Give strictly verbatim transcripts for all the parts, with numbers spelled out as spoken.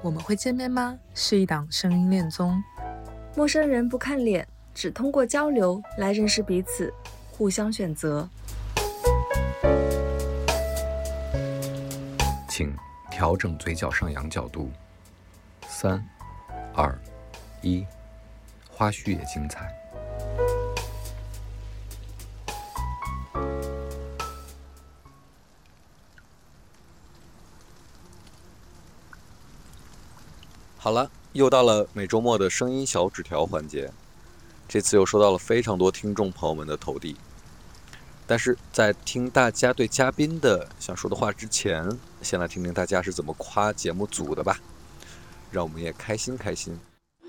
我们会见面吗？是一档声音恋综， 陌生人不看脸，只通过交流来认识彼此，互相选择。 请调整嘴角上扬角度。三、二、一，花絮也精彩。好了，又到了每周末的声音小纸条环节。这次又收到了非常多听众朋友们的投递，但是在听大家对嘉宾的想说的话之前，先来听听大家是怎么夸节目组的吧，让我们也开心开心。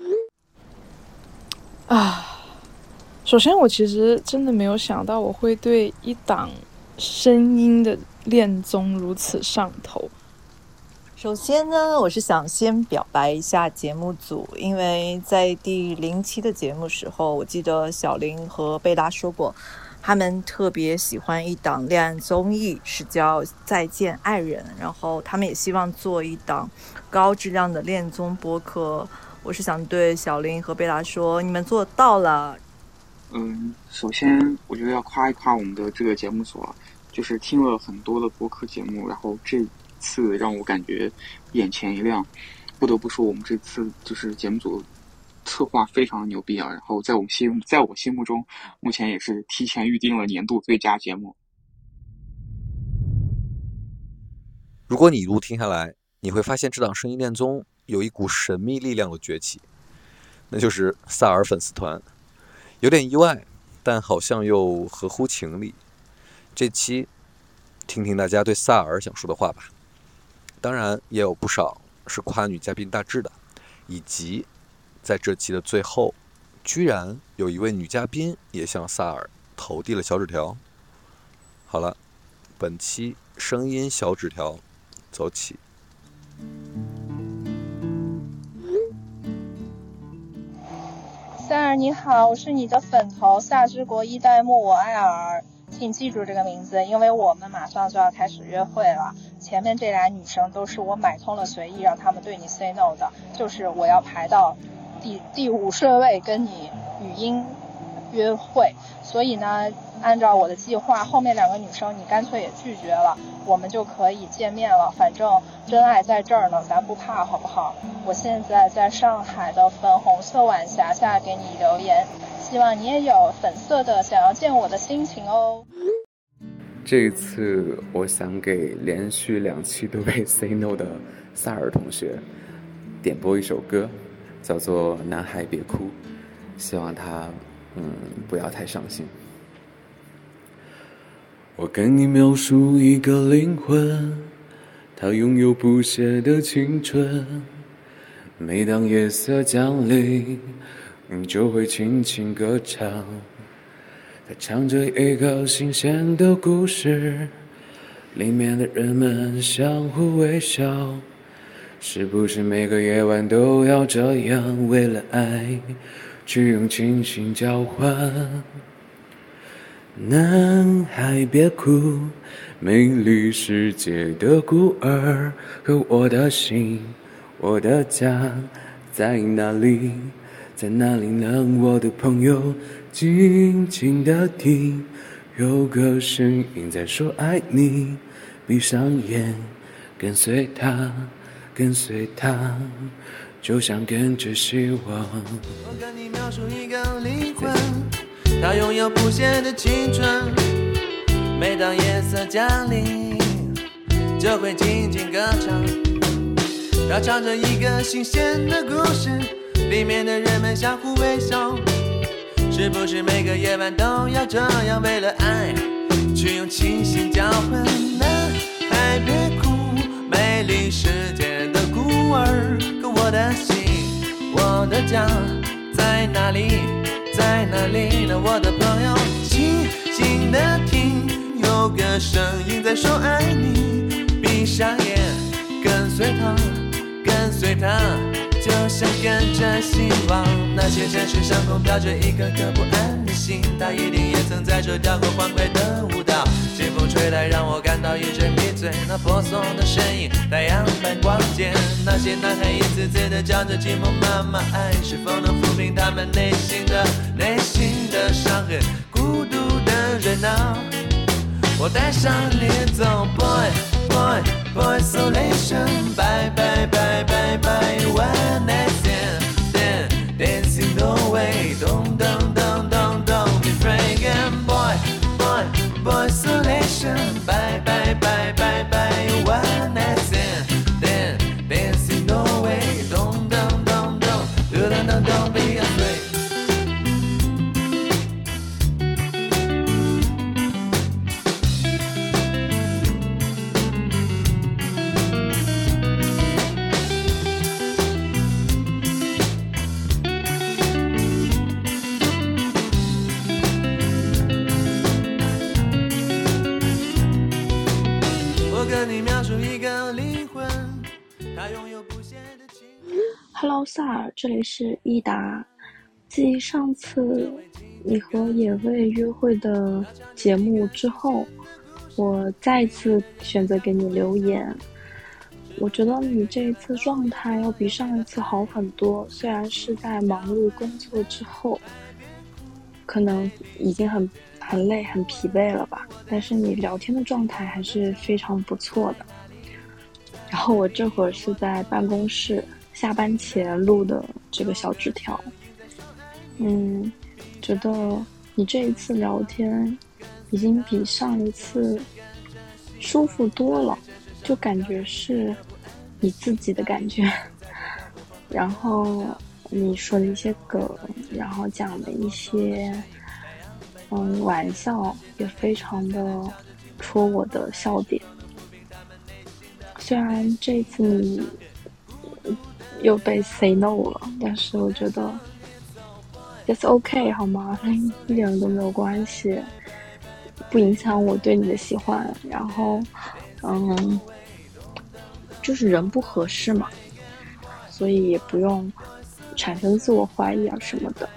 啊，首先我其实真的没有想到我会对一档声音的恋综如此上头。 首先呢，我是想先表白一下节目组，因为在第零期的节目时候，我记得小林和贝拉说过，他们特别喜欢一档恋爱综艺，是叫《再见爱人》，然后他们也希望做一档高质量的恋综播客。我是想对小林和贝拉说，你们做到了。 嗯，首先我觉得要夸一夸我们的这个节目组啊，就是听了很多的播客节目，然后这次让我感觉眼前一亮，不得不说我们这次就是节目组策划非常牛逼啊，然后在我们心在我心目中目前也是提前预定了年度最佳节目。 如果你一路听下来，你会发现这档声音恋综有一股神秘力量的崛起，那就是萨尔粉丝团。有点意外，但好像又合乎情理。这期听听大家对萨尔想说的话吧，当然也有不少是夸女嘉宾大致的，以及在这期的最后，居然有一位女嘉宾也向萨尔投递了小纸条。好了，本期声音小纸条走起。 萨尔你好，我是你的粉头萨之国一代目，我爱尔，请记住这个名字，因为我们马上就要开始约会了。前面这俩女生都是我买通了随意让他们对你 say no 的，就是我要排到第第五顺位跟你语音约会，所以呢按照我的计划，后面两个女生你干脆也拒绝了，我们就可以见面了，反正真爱在这儿呢，咱不怕好不好？我现在在上海的粉红色晚霞下给你留言，希望你也有粉色的想要见我的心情哦。 这一次我想给连续两期都被 say no 的萨尔同学点播一首歌，叫做《男孩别哭》，希望他嗯不要太伤心。我跟你描述一个灵魂，它拥有不懈的青春，每当夜色降临，你就会轻轻歌唱，它唱着一个新鲜的故事，里面的人们相互微笑，是不是每个夜晚都要这样，为了爱去用清醒交换？男孩别哭，美丽世界的孤儿，可我的心，我的家在哪里？在哪里呢？我的朋友，静静地听，有个声音在说爱你，闭上眼，跟随他，跟随他，就像跟着希望。我跟你描述一个灵魂，它拥有不懈的青春，每当夜色降临，就会静静歌唱，它唱着一个新鲜的故事，里面的人们相互微笑，是不是每个夜晚都要这样，为了爱去用清醒交换？男孩别哭，美丽世界的孤儿，可我的心，我的家在哪里？在哪里呢？我的朋友，静静地听，有个声音在说爱你，闭上眼，跟随他，跟随他，就像跟着希望。那些城市上空飘着一颗颗不安的心，他一定也曾在这跳过欢快的舞蹈，清风吹来让我感到一阵迷醉，那婆娑的身影，太阳般光洁。那些男孩一次次的叫着寂寞妈妈，爱是否能抚平他们内心的内心的伤痕？孤独的热闹，我带上脸走 ，boy boy boy isolation， bye bye bye bye bye one night stand dancing the way， don't don't don't don't don't be afraid again boy boy boy isolation， bye bye bye bye bye one night stand dancing the way， don't don't don't don't don't don't don't be afraid。 Hello， 萨尔，这里是伊达。继上次你和野味约会的节目之后，我再一次选择给你留言。我觉得你这一次状态要比上一次好很多，虽然是在忙碌工作之后，可能已经很很累、很疲惫了吧，但是你聊天的状态还是非常不错的。然后我这会儿是在办公室下班前录的这个小纸条，嗯，觉得你这一次聊天已经比上一次舒服多了，就感觉是你自己的感觉。然后你说的一些梗，然后讲的一些嗯玩笑，也非常的戳我的笑点。虽然这次你又被 say no 了，但是我觉得 it's okay 好吗？一点都没有关系，不影响我对你的喜欢。然后嗯就是人不合适嘛，所以也不用产生自我怀疑啊什么的。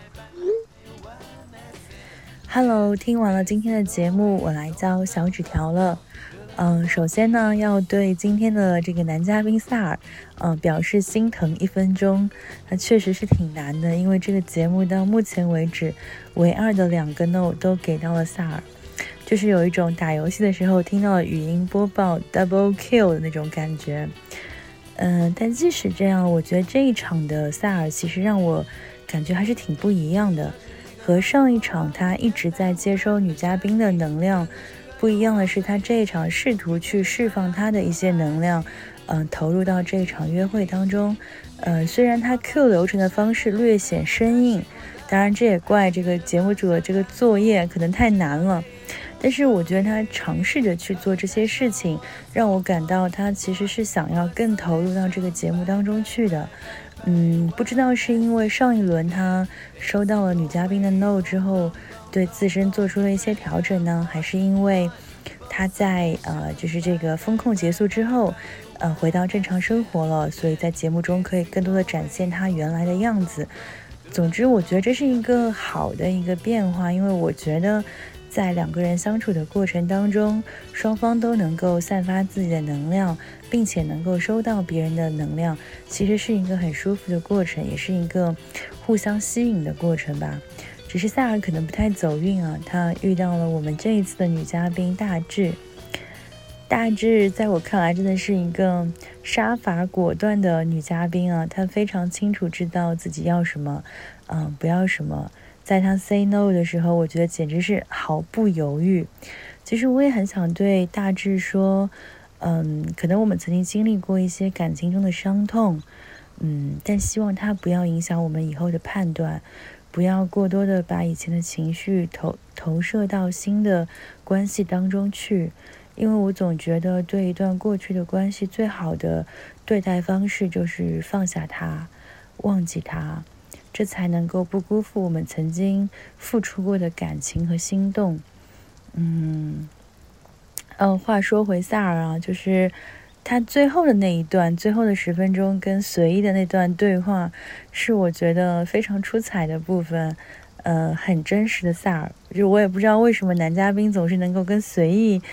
Hello， 听完了今天的节目，我来交小纸条了。嗯，首先呢，要对今天的这个男嘉宾萨尔，嗯，表示心疼一分钟。他确实是挺难的，因为这个节目到目前为止，唯二的两个 no 都给到了萨尔，就是有一种打游戏的时候听到了语音播报 double kill 的那种感觉。嗯，但即使这样，我觉得这一场的萨尔其实让我感觉还是挺不一样的，和上一场他一直在接收女嘉宾的能量。不一样的是，他这一场试图去释放他的一些能量，嗯、呃，投入到这一场约会当中。呃，虽然他 Q 流程的方式略显生硬，当然这也怪这个节目组的这个作业可能太难了。但是我觉得他尝试着去做这些事情，让我感到他其实是想要更投入到这个节目当中去的。嗯，不知道是因为上一轮他收到了女嘉宾的 no 之后，对自身做出了一些调整呢，还是因为他在呃就是这个风控结束之后，呃回到正常生活了，所以在节目中可以更多的展现他原来的样子。总之，我觉得这是一个好的一个变化，因为我觉得在两个人相处的过程当中，双方都能够散发自己的能量，并且能够收到别人的能量，其实是一个很舒服的过程，也是一个互相吸引的过程吧。只是萨尔可能不太走运啊，他遇到了我们这一次的女嘉宾大致。大致在我看来真的是一个杀伐果断的女嘉宾啊，她非常清楚知道自己要什么，嗯，不要什么。在她 say no 的时候，我觉得简直是毫不犹豫。其实我也很想对大致说，嗯，可能我们曾经经历过一些感情中的伤痛，嗯，但希望它不要影响我们以后的判断，不要过多的把以前的情绪投投射到新的关系当中去。因为我总觉得对一段过去的关系最好的对待方式就是放下它，忘记它，这才能够不辜负我们曾经付出过的感情和心动。嗯，呃，话说回萨尔啊，就是他最后的那一段，最后的十分钟跟随意的那段对话，是我觉得非常出彩的部分。呃，很真实的萨尔，就我也不知道为什么男嘉宾总是能够跟随意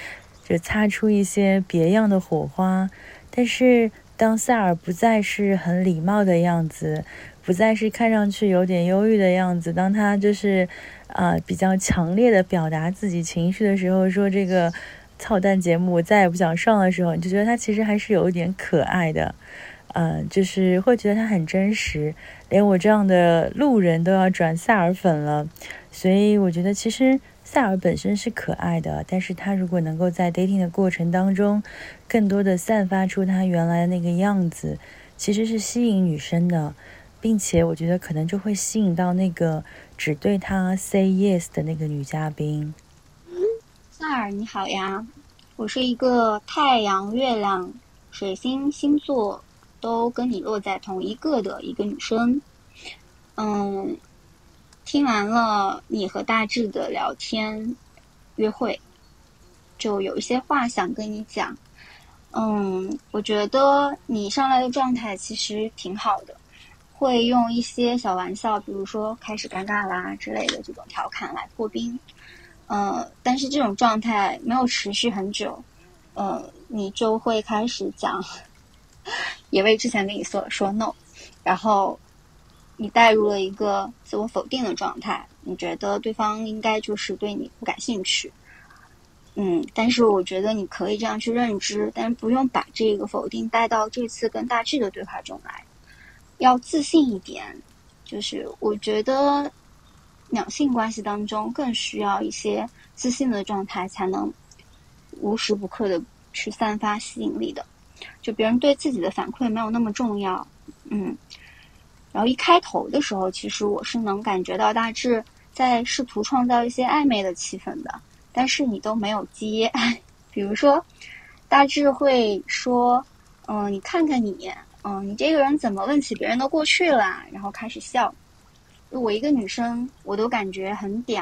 就擦出一些别样的火花。但是当萨尔不再是很礼貌的样子，不再是看上去有点忧郁的样子，当他就是啊、呃、比较强烈的表达自己情绪的时候，说这个操蛋节目我再也不想上的时候，你就觉得他其实还是有一点可爱的，嗯、呃，就是会觉得他很真实，连我这样的路人都要转萨尔粉了。所以我觉得其实萨尔本身是可爱的，但是他如果能够在 dating 的过程当中更多的散发出他原来的那个样子，其实是吸引女生的，并且我觉得可能就会吸引到那个只对他 say yes 的那个女嘉宾。 萨尔你好呀，我是一个太阳、月亮、水星星座都跟你落在同一个的一个女生。嗯，听完了你和大志的聊天约会，就有一些话想跟你讲。嗯，我觉得你上来的状态其实挺好的，会用一些小玩笑，比如说开始尴尬啦之类的这种调侃来破冰。呃，但是这种状态没有持续很久，呃，你就会开始讲，也为之前跟你说说 no， 然后你带入了一个自我否定的状态，你觉得对方应该就是对你不感兴趣。嗯，但是我觉得你可以这样去认知，但是不用把这个否定带到这次跟大志的对话中来，要自信一点。就是我觉得两性关系当中更需要一些自信的状态，才能无时不刻的去散发吸引力的。就别人对自己的反馈没有那么重要，嗯。然后一开头的时候，其实我是能感觉到大致在试图创造一些暧昧的气氛的，但是你都没有接。比如说，大致会说，嗯、呃，你看看你，嗯、呃，你这个人怎么问起别人的过去了，然后开始笑。我一个女生，我都感觉很嗲。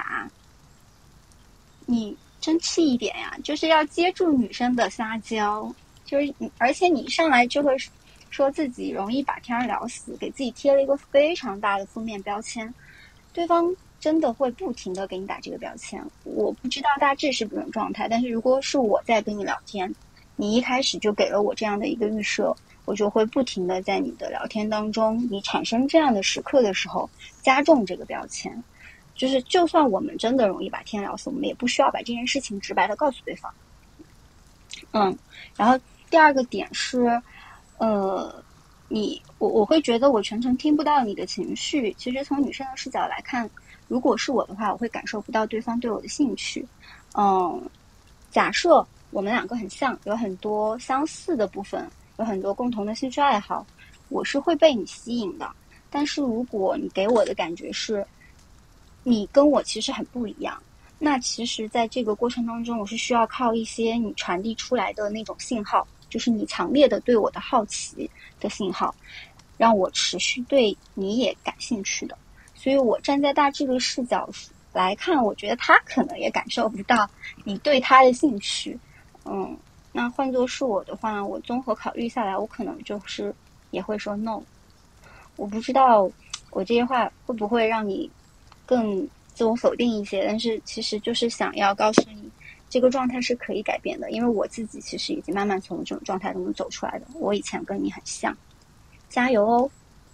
你争气一点呀，就是要接住女生的撒娇，就是你，而且你一上来就会说自己容易把天聊死，给自己贴了一个非常大的负面标签，对方真的会不停的给你打这个标签。我不知道大致是不是这种状态，但是如果是我在跟你聊天，你一开始就给了我这样的一个预设，我就会不停的在你的聊天当中，你产生这样的时刻的时候加重这个标签。就是就算我们真的容易把天聊死，我们也不需要把这件事情直白的告诉对方。嗯，然后第二个点是呃，你我我会觉得我全程听不到你的情绪。其实从女生的视角来看，如果是我的话，我会感受不到对方对我的兴趣。嗯，假设我们两个很像，有很多相似的部分，有很多共同的兴趣爱好，我是会被你吸引的。但是如果你给我的感觉是你跟我其实很不一样，那其实在这个过程当中，我是需要靠一些你传递出来的那种信号，就是你强烈的对我的好奇的信号，让我持续对你也感兴趣的。所以我站在大致的视角来看，我觉得他可能也感受不到你对他的兴趣。嗯，那换作是我的话，我综合考虑下来，我可能就是也会说 no。我不知道我这些话会不会让你更自我否定一些，但是其实就是想要告诉你，这个状态是可以改变的，因为我自己其实已经慢慢从这种状态中走出来的。我以前跟你很像，加油哦！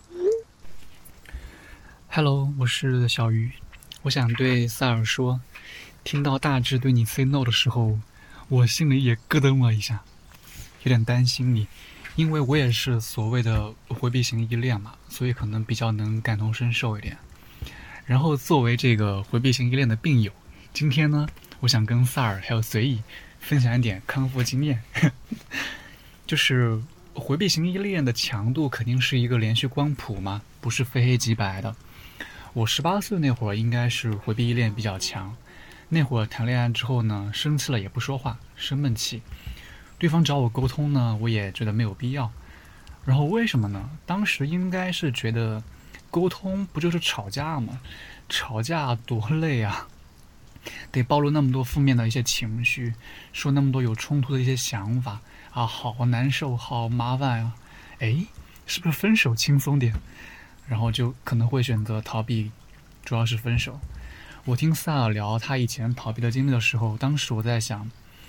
Hello， 我是小鱼，我想对萨尔说，听到大致对你 say no 的时候，我心里也咯噔了一下，有点担心你，因为我也是所谓的回避型依恋嘛，所以可能比较能感同身受一点。然后作为这个回避型依恋的病友，今天呢，我想跟萨尔还有随意分享一点康复经验。就是回避型依恋的强度肯定是一个连续光谱嘛，不是非黑即白的。我十八岁那会儿应该是回避依恋比较强，那会儿谈恋爱之后呢，生气了也不说话，生闷气，对方找我沟通呢，我也觉得没有必要。然后为什么呢？当时应该是觉得沟通不就是吵架吗？吵架多累啊，得暴露那么多负面的一些情绪，说那么多有冲突的一些想法啊，好难受，好麻烦啊！哎，是不是分手轻松点？然后就可能会选择逃避，主要是分手。我听萨尔聊他以前逃避的经历的时候，当时我在想，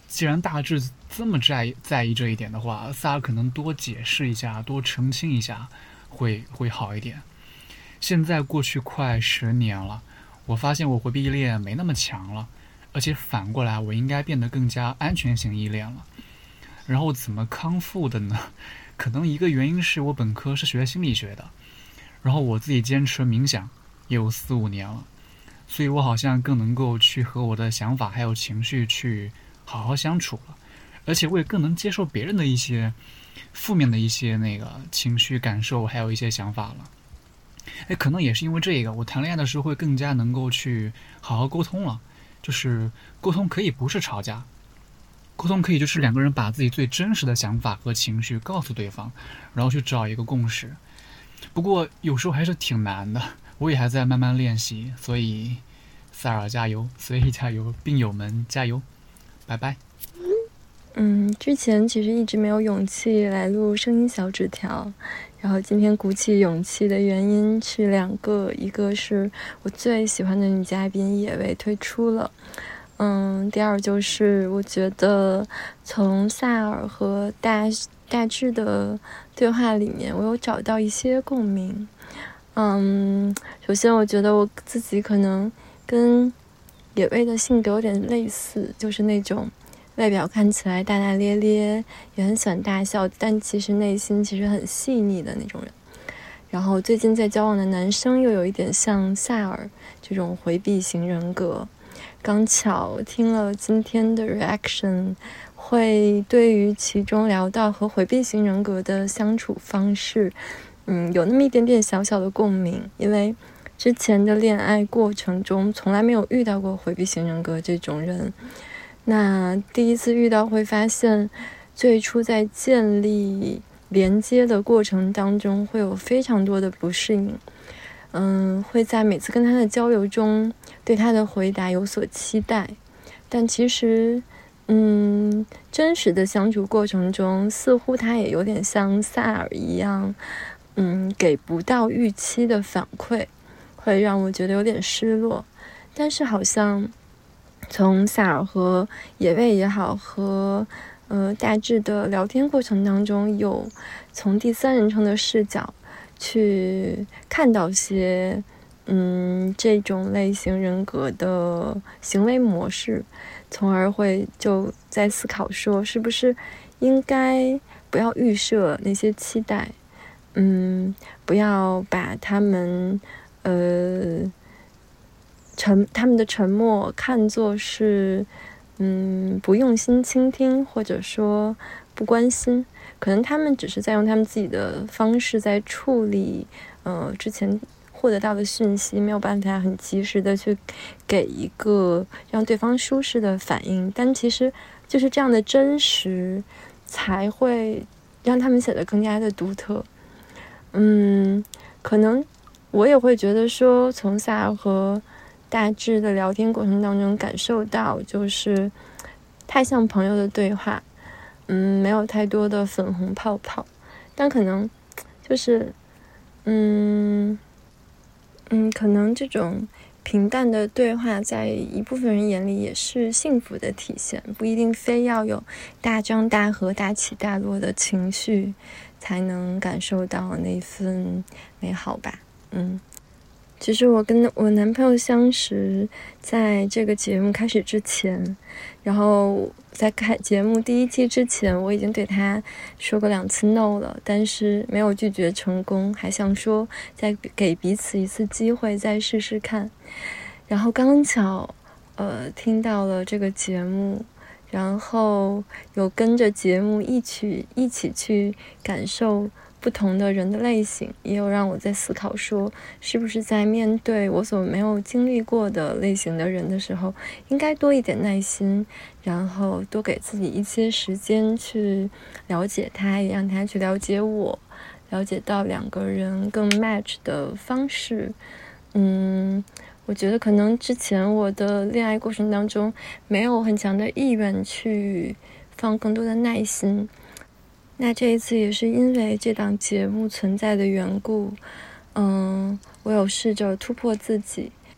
既然大致这么在在意这一点的话，萨尔可能多解释一下，多澄清一下，会会好一点。现在过去快十年了，我发现我回避依恋没那么强了，而且反过来我应该变得更加安全型依恋了。然后怎么康复的呢？可能一个原因是我本科是学心理学的，然后我自己坚持冥想也有四五年了，所以我好像更能够去和我的想法还有情绪去好好相处了，而且我也更能接受别人的一些负面的一些那个情绪感受还有一些想法了。哎，可能也是因为这个，我谈恋爱的时候会更加能够去好好沟通了。就是沟通可以不是吵架，沟通可以就是两个人把自己最真实的想法和情绪告诉对方，然后去找一个共识。不过有时候还是挺难的，我也还在慢慢练习，所以塞尔加油，随意加油，病友们加油，拜拜。 嗯，之前其实一直没有勇气来录声音小纸条，然后今天鼓起勇气的原因是两个，一个是我最喜欢的女嘉宾野味退出了，嗯，第二就是我觉得从萨尔和大大致的对话里面，我有找到一些共鸣。嗯，首先我觉得我自己可能跟野味的性格有点类似，就是那种外表看起来大大咧咧，也很喜欢大笑，但其实内心其实很细腻的那种人。然后最近在交往的男生又有一点像萨尔这种回避型人格。刚巧听了今天的 reaction， 会对于其中聊到和回避型人格的相处方式，嗯，有那么一点点小小的共鸣，因为之前的恋爱过程中从来没有遇到过回避型人格这种人。那第一次遇到会发现，最初在建立连接的过程当中会有非常多的不适应，嗯，会在每次跟他的交流中对他的回答有所期待，但其实嗯，真实的相处过程中似乎他也有点像萨尔一样，嗯，给不到预期的反馈，会让我觉得有点失落。但是好像从萨尔和野味也好，和呃大致的聊天过程当中，有从第三人称的视角去看到些嗯这种类型人格的行为模式，从而会就在思考说，是不是应该不要预设那些期待，嗯，不要把他们呃。沉他们的沉默看作是嗯不用心倾听，或者说不关心，可能他们只是在用他们自己的方式在处理呃之前获得到的讯息，没有办法很及时的去给一个让对方舒适的反应，但其实就是这样的真实才会让他们显得更加的独特。嗯，可能我也会觉得说，从萨尔和大致的聊天过程当中感受到，就是太像朋友的对话，嗯，没有太多的粉红泡泡，但可能就是嗯嗯，可能这种平淡的对话在一部分人眼里也是幸福的体现，不一定非要有大张大合大起大落的情绪才能感受到那份美好吧。嗯，其实我跟我男朋友相识在这个节目开始之前，然后在开节目第一期之前，我已经对他说过两次 no 了，但是没有拒绝成功，还想说再给彼此一次机会再试试看。然后刚巧呃听到了这个节目，然后有跟着节目一起一起去感受不同的人的类型，也有让我在思考说，是不是在面对我所没有经历过的类型的人的时候，应该多一点耐心，然后多给自己一些时间去了解他，也让他去了解我，了解到两个人更 match 的方式。嗯，我觉得可能之前我的恋爱过程当中没有很强的意愿去放更多的耐心，那这一次也是因为这档节目存在的缘故，嗯，我有试着突破自己，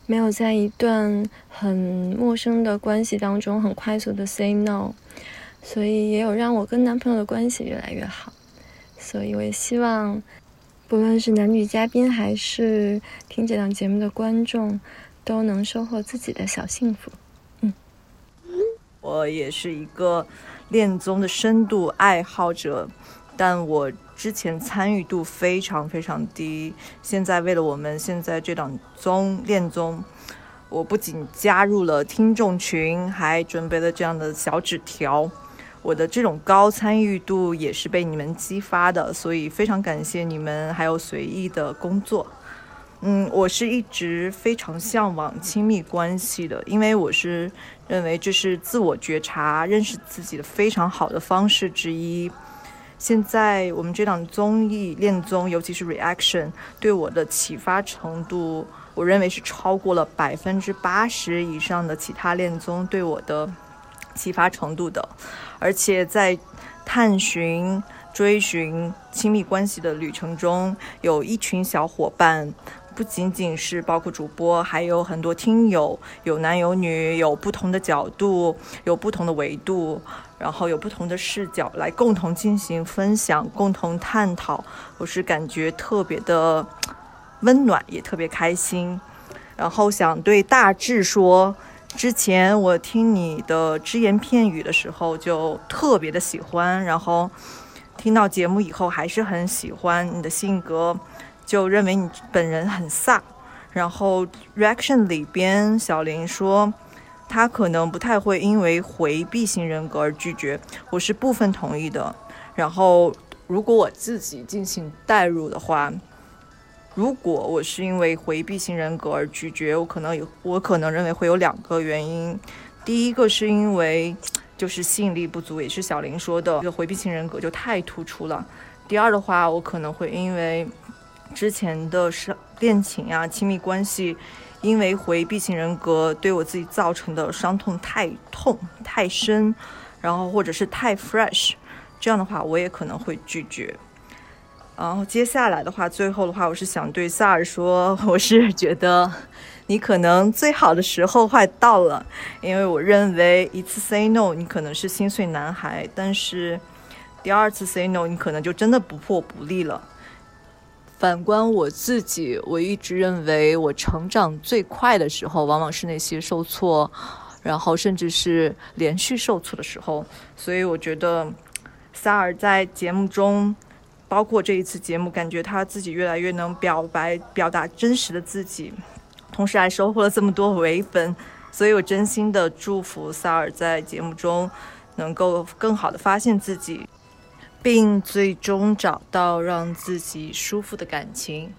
没有在一段很陌生的关系当中很快速的 say no， 所以也有让我跟男朋友的关系越来越好。所以我也希望不论是男女嘉宾还是听这档节目的观众都能收获自己的小幸福。嗯， 我也是一个恋综的深度爱好者，但我之前参与度非常非常低。现在为了我们现在这档综恋综，我不仅加入了听众群，还准备了这样的小纸条。我的这种高参与度也是被你们激发的，所以非常感谢你们，还有随意的工作。嗯，我是一直非常向往亲密关系的，因为我是认为这是自我觉察、认识自己的非常好的方式之一。现在我们这档综艺恋综，尤其是 reaction， 对我的启发程度，我认为是超过了百分之八十以上的其他恋综对我的启发程度的。而且在探寻、追寻亲密关系的旅程中，有一群小伙伴，不仅仅是包括主播，还有很多听友，有男有女，有不同的角度，有不同的维度，然后有不同的视角来共同进行分享，共同探讨。我是感觉特别的温暖，也特别开心。然后想对大致说，之前我听你的只言片语的时候就特别的喜欢，然后听到节目以后还是很喜欢你的性格，就认为你本人很飒。然后 reaction 里边小林说他可能不太会因为回避型人格而拒绝，我是部分同意的。然后如果我自己进行代入的话，如果我是因为回避型人格而拒绝，我可能有我可能认为会有两个原因。第一个是因为就是吸引力不足，也是小林说的，这个回避型人格就太突出了。第二的话，我可能会因为之前的恋情啊、亲密关系，因为回避型人格对我自己造成的伤痛太痛太深，然后或者是太 fresh， 这样的话我也可能会拒绝。然后接下来的话，最后的话，我是想对萨尔说，我是觉得你可能最好的时候快到了，因为我认为一次 say no 你可能是心碎男孩，但是第二次 say no 你可能就真的不破不立了。反观我自己，我一直认为我成长最快的时候往往是那些受挫，然后甚至是连续受挫的时候。所以我觉得萨尔在节目中，包括这一次节目，感觉他自己越来越能表白表达真实的自己，同时还收获了这么多唯粉，所以我真心的祝福萨尔在节目中能够更好的发现自己，并最终找到让自己舒服的感情。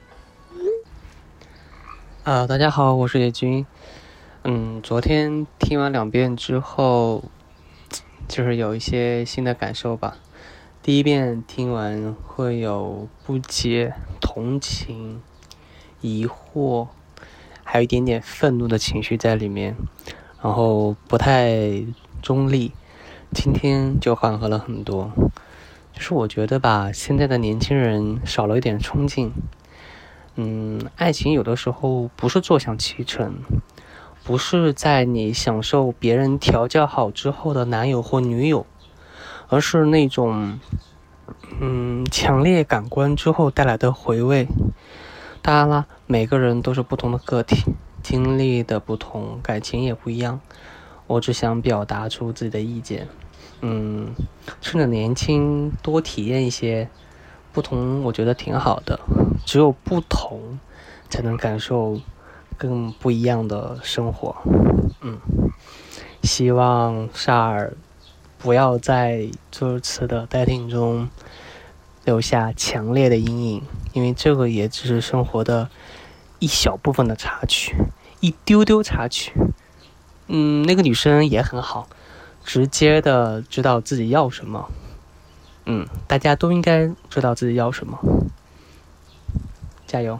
啊、呃，大家好，我是野君。嗯，昨天听完两遍之后，就是有一些新的感受吧。第一遍听完会有不解、同情、疑惑，还有一点点愤怒的情绪在里面，然后不太中立。今天就缓和了很多。就是我觉得吧，现在的年轻人少了一点冲劲。嗯，爱情有的时候不是坐享其成，不是在你享受别人调教好之后的男友或女友，而是那种嗯强烈感官之后带来的回味。当然啦，每个人都是不同的个体，经历的不同，感情也不一样。我只想表达出自己的意见。嗯，趁着年轻多体验一些不同，我觉得挺好的。只有不同才能感受更不一样的生活。嗯，希望萨尔不要在这次的代听中留下强烈的阴影，因为这个也只是生活的一小部分的插曲，一丢丢插曲。嗯，那个女生也很好，直接的知道自己要什么。嗯，大家都应该知道自己要什么。加油！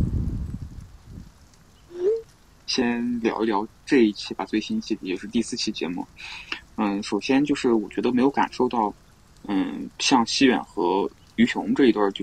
先聊一聊这一期吧，最新期也就是第四期节目。嗯，首先就是我觉得没有感受到，嗯，像西远和于雄这一对就是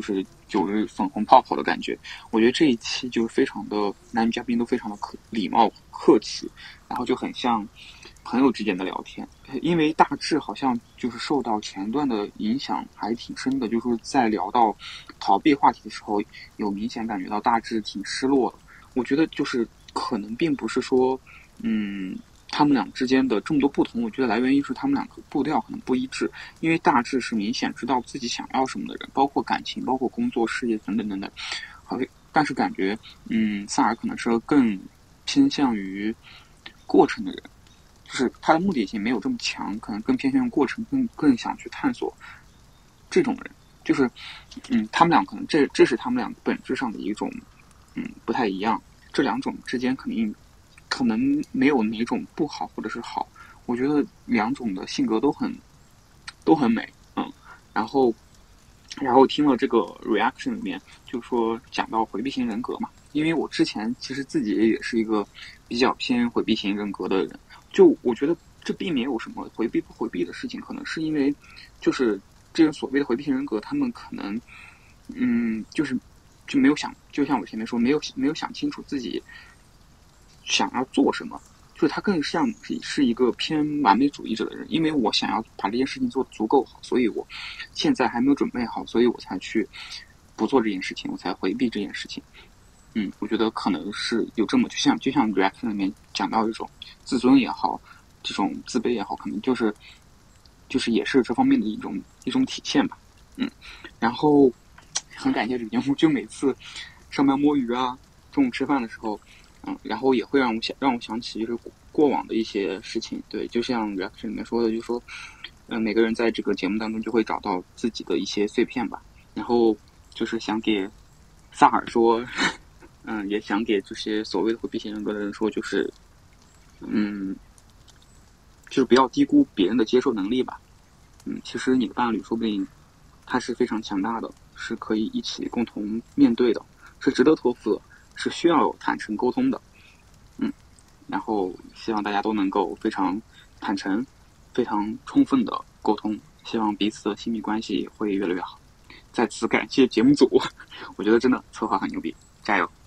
九日粉红泡泡的感觉。我觉得这一期就是非常的男女嘉宾都非常的客礼貌客气，然后就很像朋友之间的聊天。因为大致好像就是受到前段的影响还挺深的，就是在聊到逃避话题的时候，有明显感觉到大致挺失落的。我觉得就是可能并不是说嗯他们俩之间的这么多不同，我觉得来源于是他们两个步调可能不一致。因为大致是明显知道自己想要什么的人，包括感情，包括工作、事业等等等等。好，但是感觉嗯萨尔可能是更偏向于过程的人，就是他的目的性没有这么强，可能更偏向于过程，更更想去探索这种人。就是嗯他们俩可能这这是他们俩本质上的一种嗯不太一样。这两种之间肯定可能没有哪种不好或者是好，我觉得两种的性格都很都很美。嗯，然后然后听了这个 reaction 里面就说讲到回避型人格嘛，因为我之前其实自己也是一个比较偏回避型人格的人，就我觉得这并没有什么回避不回避的事情，可能是因为就是这种所谓的回避型人格，他们可能嗯就是就没有想，就像我前面说，没有没有想清楚自己想要做什么，就是他更像是一个偏完美主义者的人。因为我想要把这件事情做得足够好，所以我现在还没有准备好，所以我才去不做这件事情，我才回避这件事情。嗯，我觉得可能是有这么，就像就像 reaction 里面讲到一种自尊也好，这种自卑也好，可能就是就是也是这方面的一种一种体现吧。嗯，然后很感谢这个节目，就每次上班摸鱼啊，中午吃饭的时候，嗯，然后也会让我想让我想起就是过往的一些事情。对，就像 reaction 里面说的，就是说，嗯，每个人在这个节目当中就会找到自己的一些碎片吧。然后就是想给萨尔说，嗯，也想给这些所谓的回避型人格的人说，就是，嗯，就是不要低估别人的接受能力吧。嗯，其实你的伴侣说不定他是非常强大的，是可以一起共同面对的，是值得托付的，是需要有坦诚沟通的。嗯，然后希望大家都能够非常坦诚、非常充分的沟通，希望彼此的亲密关系会越来越好。再次感谢节目组，我觉得真的策划很牛逼，加油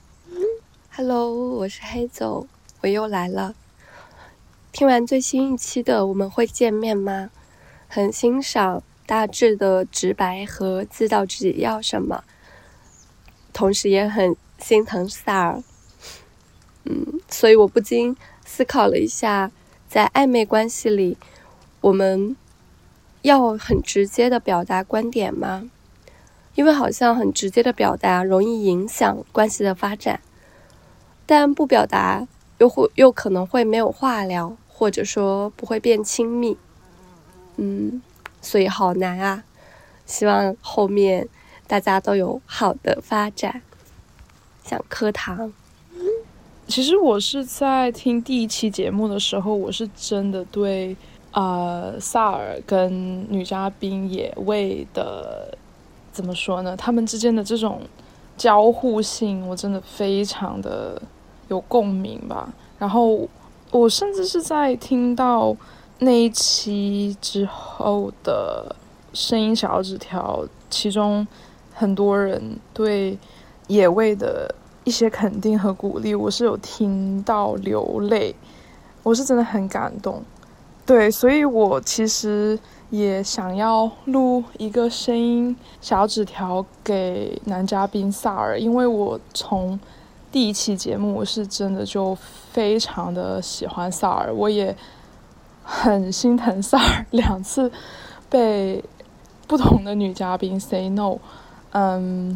Hello， 我是黑走，我又来了。听完最新一期的我们会见面吗？很欣赏大致的直白和知道自己要什么，同时也很心疼萨尔。嗯，所以我不禁思考了一下，在暧昧关系里，我们要很直接的表达观点吗？因为好像很直接的表达容易影响关系的发展，但不表达又会又可能会没有话聊，或者说不会变亲密。嗯，所以好难啊，希望后面大家都有好的发展。想磕糖。 其实我是在听第一期节目的时候，我是真的对呃萨尔跟女嘉宾野味的怎么说呢，他们之间的这种交互性，我真的非常的有共鸣吧。然后我甚至是在听到那一期之后的声音小纸条，其中很多人对野味的一些肯定和鼓励，我是有听到流泪，我是真的很感动。对，所以我其实也想要录一个声音小纸条给男嘉宾萨尔，因为我从第一期节目我是真的就非常的喜欢萨尔，我也很心疼萨尔两次被不同的女嘉宾 say no。 嗯，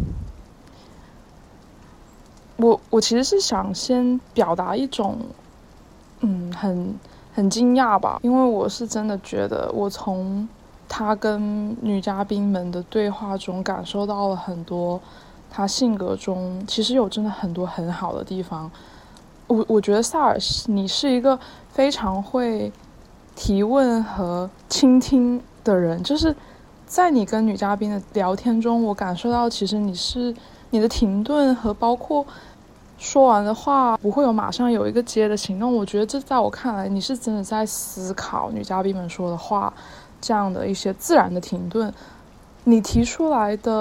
我我其实是想先表达一种嗯很很惊讶吧，因为我是真的觉得我从他跟女嘉宾们的对话中感受到了很多他性格中其实有真的很多很好的地方。我我觉得萨尔你是一个非常会提问和倾听的人，就是在你跟女嘉宾的聊天中，我感受到其实你是你的停顿和包括说完的话不会有马上有一个接的行动，我觉得这在我看来你是真的在思考女嘉宾们说的话，这样的一些自然的停顿，你提出来的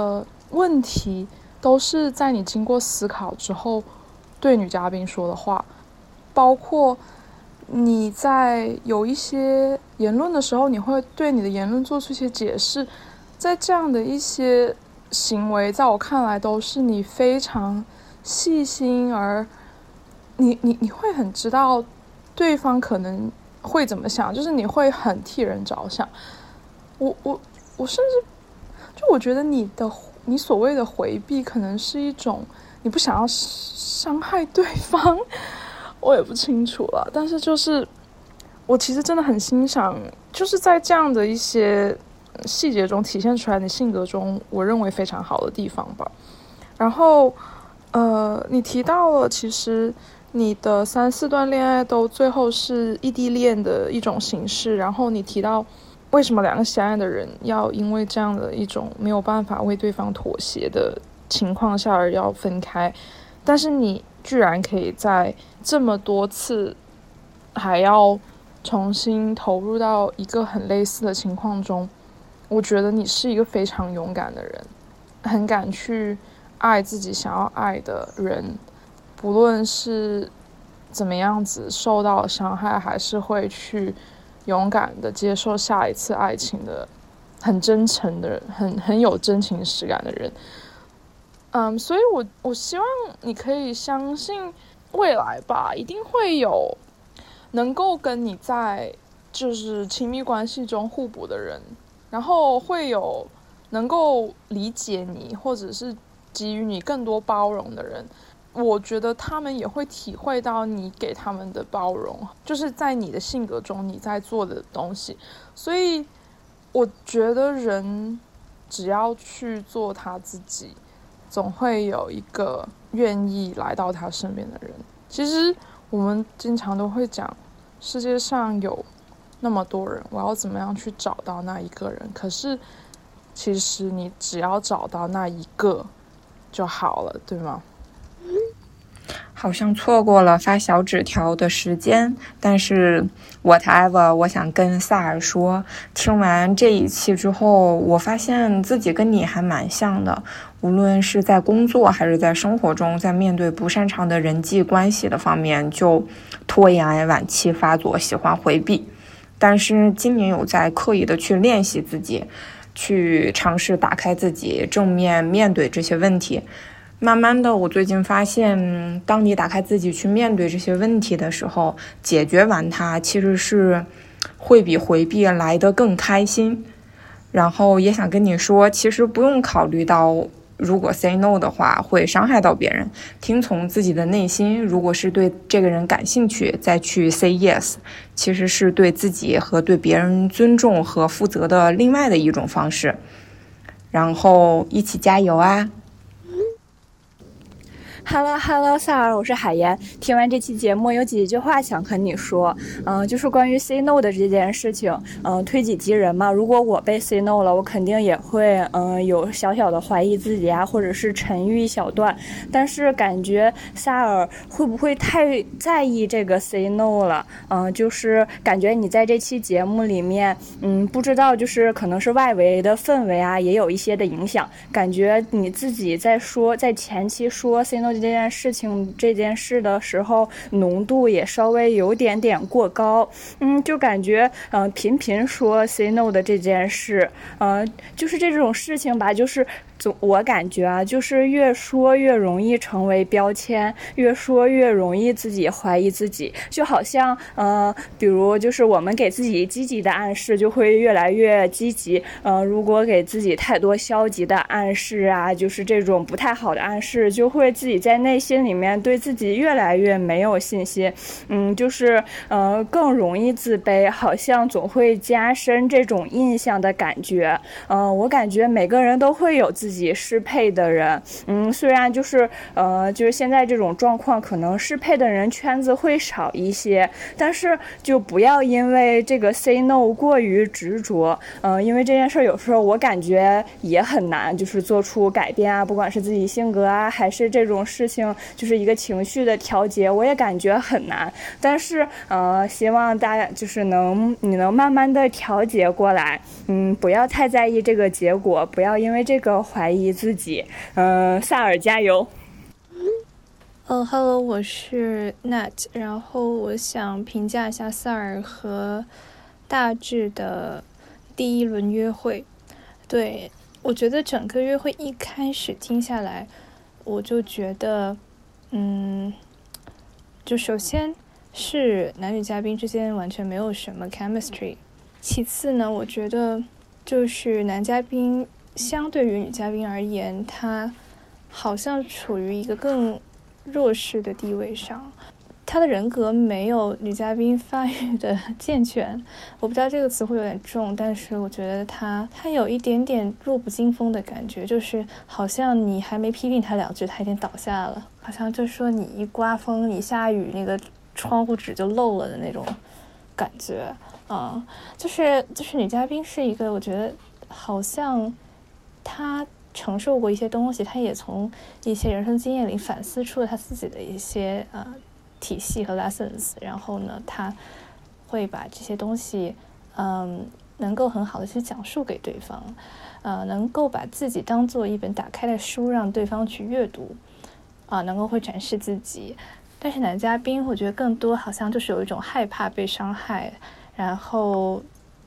问题都是在你经过思考之后对女嘉宾说的话，包括你在有一些言论的时候，你会对你的言论做出一些解释，在这样的一些行为，在我看来都是你非常细心，而你你你会很知道对方可能会怎么想，就是你会很替人着想。我我我甚至就我觉得你的你所谓的回避，可能是一种你不想要伤害对方，我也不清楚了。但是就是我其实真的很欣赏，就是在这样的一些细节中体现出来你性格中我认为非常好的地方吧。然后呃，你提到了其实你的三四段恋爱都最后是异地恋的一种形式，然后你提到为什么两个相爱的人要因为这样的一种没有办法为对方妥协的情况下而要分开，但是你居然可以在这么多次还要重新投入到一个很类似的情况中，我觉得你是一个非常勇敢的人，很敢去爱自己想要爱的人，不论是怎么样子受到伤害，还是会去勇敢的接受下一次爱情的很真诚的人，很很有真情实感的人。嗯，所以我我希望你可以相信未来吧，一定会有能够跟你在就是亲密关系中互补的人，然后会有能够理解你或者是给予你更多包容的人。我觉得他们也会体会到你给他们的包容，就是在你的性格中你在做的东西。所以我觉得人只要去做他自己，总会有一个愿意来到他身边的人。其实我们经常都会讲世界上有那么多人，我要怎么样去找到那一个人，可是其实你只要找到那一个就好了，对吗？ 好像错过了发小纸条的时间，但是 whatever， 我想跟萨尔说，听完这一期之后，我发现自己跟你还蛮像的，无论是在工作还是在生活中，在面对不擅长的人际关系的方面，就拖延晚期发作，喜欢回避。但是今年有在刻意的去练习自己，去尝试打开自己，正面面对这些问题。慢慢的，我最近发现，当你打开自己去面对这些问题的时候，解决完它其实是会比回避来得更开心。然后也想跟你说，其实不用考虑到如果 say no 的话会伤害到别人，听从自己的内心，如果是对这个人感兴趣再去 say yes， 其实是对自己和对别人尊重和负责的另外的一种方式。然后一起加油啊 ！Hello Hello， 萨尔，我是海岩。听完这期节目，有几句话想和你说，嗯、呃，就是关于 say no 的这件事情，嗯、呃，推己及人嘛。如果我被 say no 了，我肯定也会，嗯、呃，有小小的怀疑自己啊，或者是沉郁一小段。但是感觉萨尔会不会太在意这个 say no 了？嗯、呃，就是感觉你在这期节目里面，嗯，不知道就是可能是外围的氛围啊，也有一些的影响。感觉你自己在说，在前期说 say no。这件事情这件事的时候浓度也稍微有点点过高，嗯，就感觉嗯、呃、频频说 say no 的这件事，嗯、呃，就是这种事情吧，就是总我感觉啊，就是越说越容易成为标签，越说越容易自己怀疑自己，就好像呃，比如就是我们给自己积极的暗示，就会越来越积极，呃，如果给自己太多消极的暗示啊，就是这种不太好的暗示，就会自己在内心里面对自己越来越没有信心，嗯，就是呃更容易自卑，好像总会加深这种印象的感觉，嗯、呃，我感觉每个人都会有自己自己适配的人，嗯，虽然就是呃，就是现在这种状况，可能适配的人圈子会少一些，但是就不要因为这个 say no 过于执着，嗯、呃，因为这件事有时候我感觉也很难，就是做出改变啊，不管是自己性格啊，还是这种事情就是一个情绪的调节，我也感觉很难。但是呃，希望大家就是能你能慢慢的调节过来，嗯，不要太在意这个结果，不要因为这个怀疑自己。嗯、呃，萨尔加油。 呃、uh, Hello， 我是 Nat， 然后我想评价一下萨尔和大致的第一轮约会。对，我觉得整个约会一开始听下来，我就觉得，嗯，就首先是男女嘉宾之间完全没有什么 chemistry， 其次呢，我觉得就是男嘉宾相对于女嘉宾而言，他好像处于一个更弱势的地位上，他的人格没有女嘉宾发育的健全，我不知道这个词汇有点重，但是我觉得他他有一点点弱不禁风的感觉，就是好像你还没批评他两句，他已经倒下了，好像就说你一刮风一下雨，那个窗户纸就漏了的那种感觉啊、嗯，就是就是女嘉宾是一个，我觉得好像他承受过一些东西，他也从一些人生经验里反思出了他自己的一些呃体系和 lessons， 然后呢，他会把这些东西嗯能够很好的去讲述给对方，呃，能够把自己当做一本打开的书让对方去阅读，啊、呃，能够会展示自己。但是男嘉宾我觉得更多好像就是有一种害怕被伤害，然后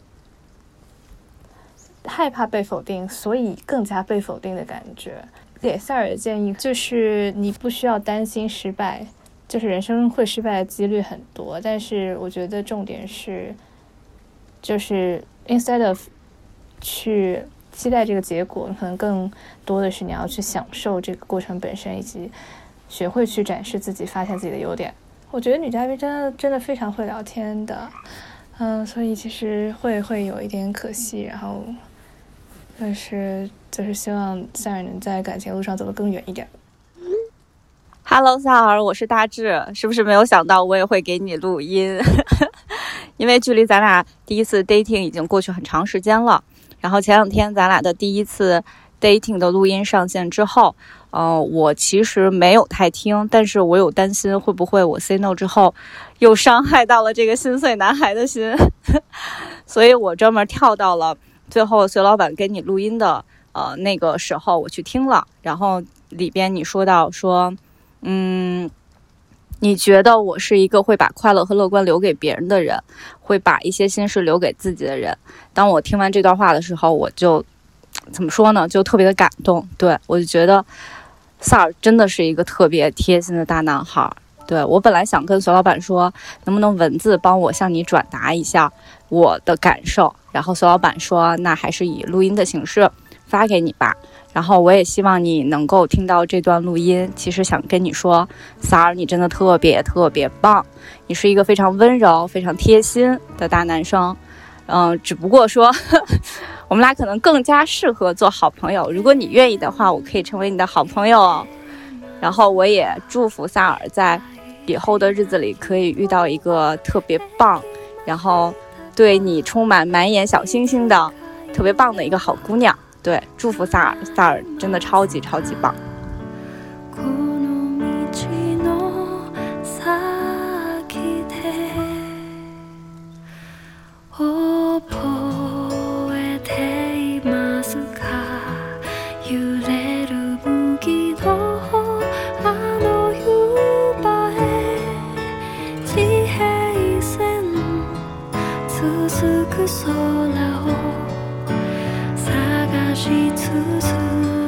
害怕被否定，所以更加被否定的感觉。给塞尔的建议就是你不需要担心失败，就是人生会失败的几率很多，但是我觉得重点是就是 instead of 去期待这个结果，可能更多的是你要去享受这个过程本身，以及学会去展示自己，发现自己的优点。我觉得女嘉宾真的真的非常会聊天的，嗯，所以其实会会有一点可惜，然后但是就是希望塞尔能在感情路上走得更远一点。 Hello， 萨尔，我是大志，是不是没有想到我也会给你录音？因为距离咱俩第一次 dating 已经过去很长时间了。然后前两天咱俩的第一次 dating 的录音上线之后，呃，我其实没有太听，但是我有担心会不会我 say no 之后又伤害到了这个心碎男孩的心，所以我专门跳到了最后隋老板跟你录音的呃那个时候我去听了，然后里边你说到说。嗯，你觉得我是一个会把快乐和乐观留给别人的人，会把一些心事留给自己的人。当我听完这段话的时候，我就怎么说呢，就特别的感动。对，我就觉得萨尔真的是一个特别贴心的大男孩。对，我本来想跟隋老板说，能不能文字帮我向你转达一下我的感受，然后隋老板说那还是以录音的形式发给你吧。然后我也希望你能够听到这段录音，其实想跟你说，萨尔你真的特别特别棒，你是一个非常温柔非常贴心的大男生。嗯、呃，只不过说呵呵我们俩可能更加适合做好朋友，如果你愿意的话，我可以成为你的好朋友哦。然后我也祝福萨尔在以后的日子里可以遇到一个特别棒，然后对你充满满眼小星星的特别棒的一个好姑娘。对，祝福萨尔，萨尔真的超级超级棒。 し続